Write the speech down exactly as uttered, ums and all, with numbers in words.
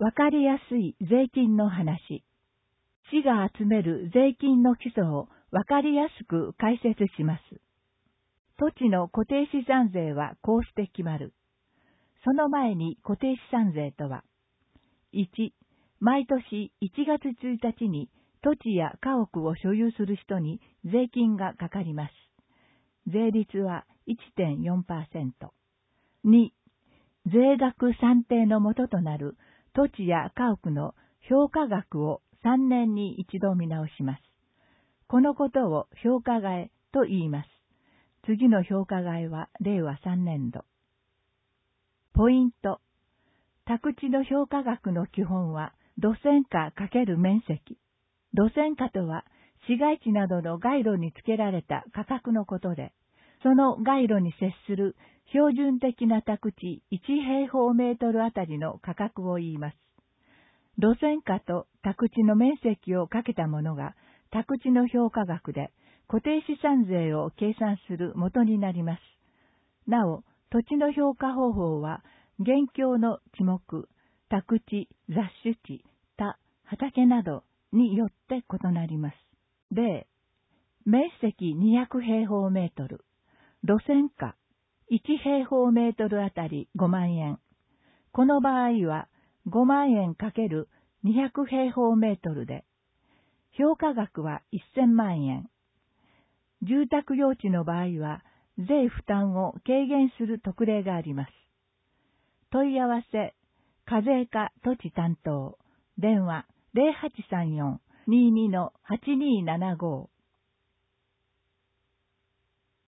わかりやすい税金の話。市が集める税金の基礎をわかりやすく解説します。土地の固定資産税はこうして決まる。その前に固定資産税とは、いち、毎年いちがつついたちに土地や家屋を所有する人に税金がかかります。税率は いってんよんパーセント。に、税額算定のもととなる土地や家屋の評価額をさんねんに一度見直します。このことを評価替えと言います。次の評価替えはれいわさんねんど。ポイント。宅地の評価額の基本は路線価×面積。路線価とは市街地などの街路につけられた価格のことで、その街路に接する標準的な宅地いちへいほうメートルあたりの価格を言います。路線価と宅地の面積をかけたものが宅地の評価額で固定資産税を計算する元になります。なお、土地の評価方法は現況の地目、宅地、雑種地、田、畑などによって異なります。例、面積にひゃくへいほうメートル、路線価いちへいほうメートルあたりごまんえん。この場合はごまんえんかけるにひゃくへいほうメートルで、評価額はせんまんえん。住宅用地の場合は税負担を軽減する特例があります。問い合わせ、課税課土地担当、電話 ゼロはちさんよん にーにー はちにーななご